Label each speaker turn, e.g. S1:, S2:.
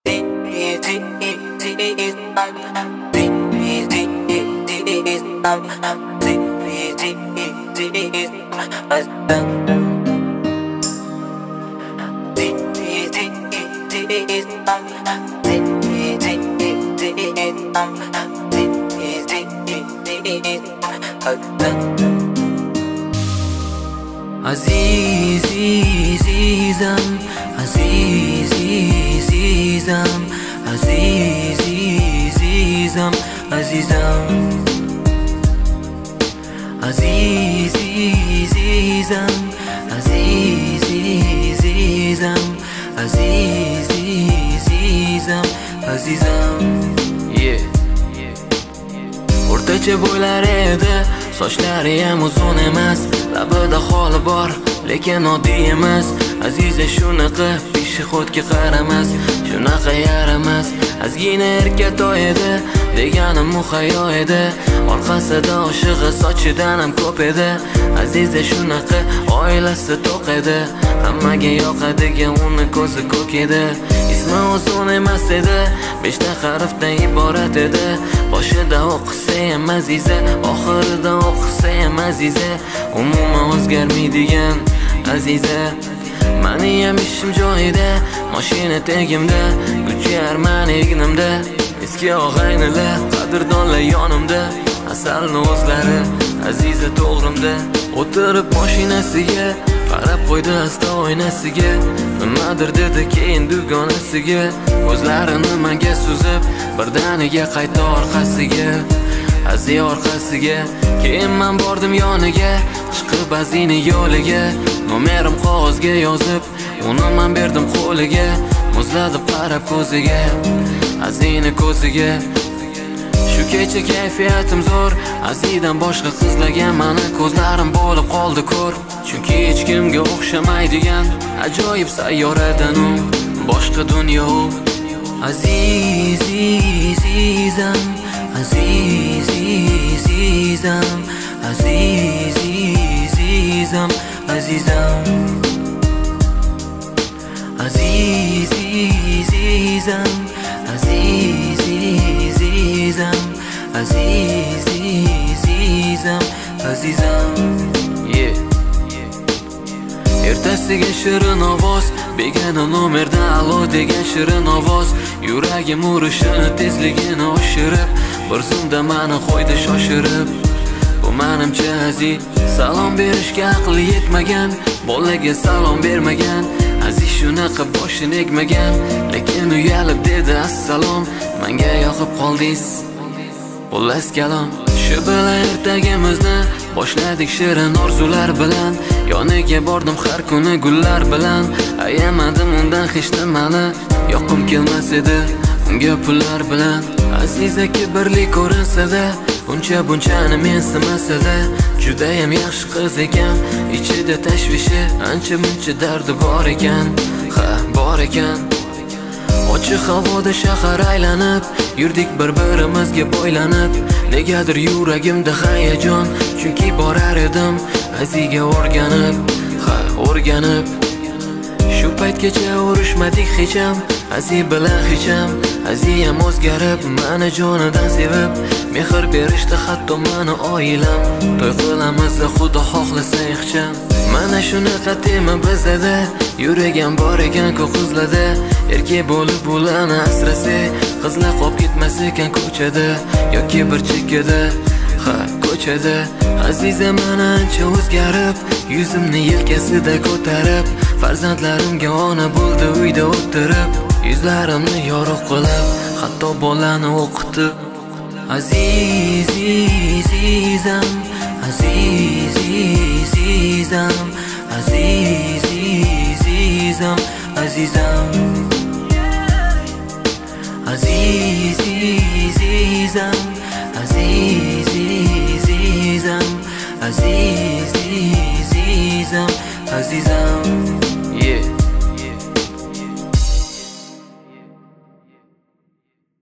S1: Azizam, azizam, azizam, azizam, azizam, azizam, azizam, azizam. O'rtacha bo'ylar edi, sochlari ham uzun emas, labida xoli bor, lekin oddiy emas. Aziza shunaqa peshixodga qaramas, shunaqa yaramas. Ozgina erkatoy edi, deganim muhayyo edi. Orqasida oshig'i sochidan ham ko'p edi. Aziza shunaqa oilasi to'q edi, hammaga yoqadigan uni ko'zi ko'k edi. Ismi uzun emas edi, 5 ta harfdan iborat edi. Boshida o'qisa ham Aziza, oxirida o'qisa ham Aziza. Umuman o'zgarmaydigan Aziza. Mani ham ishim joyida, mashina tegimda, Gucci Armani egnimda. Eski og'aynilar, qadrdonlar yonimda, asalni o'zlari Aziza to'g'rimda. O'tirib mashinasiga, qarab qo'ydi asta oynasiga. Nimadir dedi keyin dugonasiga, ko'zlarini menga suzib, birdaniga qaytdi orqasiga. Aziz orqasiga, keyin men bordim yoniga, chiqib Azini yo'liga. Nomerim qog'ozga yozib, uni men berdim qo'liga. Muzladi qarab ko'ziga, Azini ko'ziga. Shu kecha kayfiyatim zo'r, Azidan boshqa qizlagan mani ko'zlarim bo'lib qoldi ko'r. Chunki hech kimga o'xshamaydigan ajoyib sayyoradan u, boshqa dunyo u. Azizam, azizam, azizam, azizam, azizam, azizam, azizam, azizam. Ertasiga shirin ovoz, begona nomerda alo degan shirin ovoz. Yuragim urishini tezligini oshirib, bir zumda meni qo'ydi shoshirib. Bu menimcha Aziz salom berishga aqli yetmagan, bolaga salom bermagan. Aziz shunaqa boshini egmagan, lekin uyalib dedi assalom. Menga yoqib qoldingiz, xullas kalom. Shu bilan ertagimizni boshladik shirin orzular bilan. Yoniga bordim har kuni gullar bilan. Ayamadim undan hech nimani, yoqim kelmas edi unga pullar bilan. Aziza kibrli ko'rinsa-da, buncha bunchani mensimasada, juda ham yaxshi qiz ekan. Ichida tashvishi, ancha muncha dardi bor ekan. Ha, bor ekan. Ochiq havoda shahar aylanib, yurdik bir-birimizga bo'ylanib. Negadir yuragimda hayajon, chunki borar edim Aziga o'rganib, ha, o'rganib. Shu paytgacha urushmadik hech ham, Aziz bilan hech ham. Aziz ham o'zgarib, meni jonidan sevib, mehr berishdi hatto meni oilam. To'y qilamiz xudo xohlasa ixcham. Mana shunaqa tema bizda, yuragim bor ekan ko'p qizlarda. Erkak bo'lib ularni asrasa, qizlar qolib ketmas ekan ko'chada yoki bir chekkada, ha, ko'chada. Aziza meni ancha o'zgarib, yuzimni yelkasida ko'tarib, farzandlarimga ona bo'ldi uyda o'tirib, yuzlarimni yorug' qilib, hatto bolani o'qitib. Azizam, azizam, azizam, azizam, azizam, azizam, azizam, azizam, azizam.